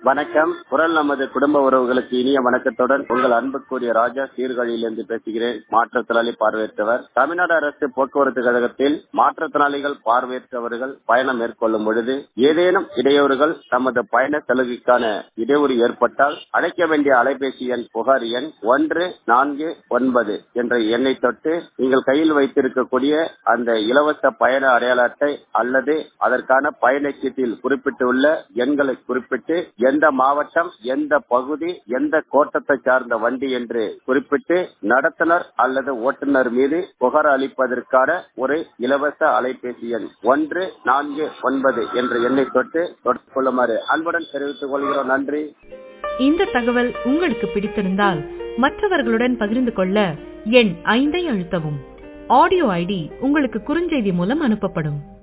வணக்கம். குரல் நமது குடும்ப உறவுகளுக்கு இனிய வணக்கத்துடன் உங்கள் அன்புக்குரிய ராஜா சீர்காழியிலிருந்து பேசுகிறேன். மாற்றுத்திறனாளி பார்வையற்றவர். தமிழ்நாடு அரசு போக்குவரத்து கழகத்தில் மாற்றுத்திறனாளிகள் பார்வையற்றவர்கள் பயணம் மேற்கொள்ளும் பொழுது ஏதேனும் இடையூறுகள் தமது பயண சலுகைக்கான இடையூறு ஏற்பட்டால் அழைக்க வேண்டிய அலைபேசி எண் புகார் எண் 149 என்ற எண்ணை தொட்டு நீங்கள் கையில் வைத்திருக்கக்கூடிய அந்த இலவச பயண அடையாள அட்டை அல்லது அதற்கான பயணச்சீட்டில் குறிப்பிட்டுள்ள எண்களை குறிப்பிட்டு எந்த மாவட்டம், எந்த பகுதி, எந்த கோட்டத்தை சார்ந்த வண்டி என்று குறிப்பிட்டு நடத்துனர் அல்லது ஓட்டுநர் மீது புகார் அளிப்பதற்கான ஒரு இலவச அலைபேசி எண் 149 என்ற எண்ணை தொட்டு தொடர்பு கொள்ளுமாறு அன்புடன் தெரிவித்துக் கொள்கிறோம். நன்றி. இந்த தகவல் உங்களுக்கு பிடித்திருந்தால் மற்றவர்களுடன் பகிர்ந்து கொள்ள எண் 5 அழுத்தவும். ஆடியோ ஐடி உங்களுக்கு குறுஞ்செய்தி மூலம் அனுப்பப்படும்.